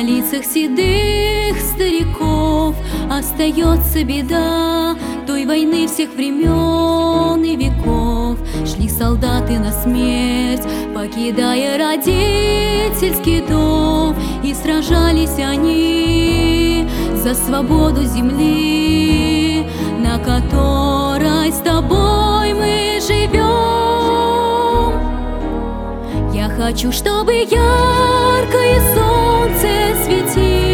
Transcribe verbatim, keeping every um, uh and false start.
На лицах седых стариков остается беда той войны всех времен и веков. Шли солдаты на смерть, покидая родительский дом, и сражались они за свободу земли, на которой с тобой мы живем. Я хочу, чтобы яркое солнце светило